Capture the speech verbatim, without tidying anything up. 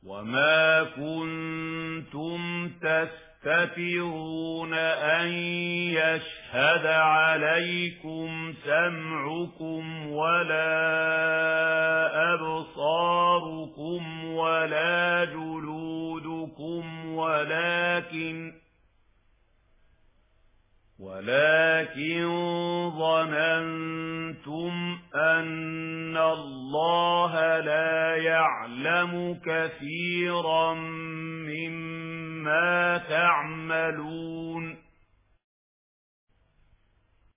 وما كنتم تستترون أن يشهد عليكم سمعكم ولا أبصاركم ولا جلودكم ولكن ولكن ظننتم أن الله لا يعلم كثيرا مما تعملون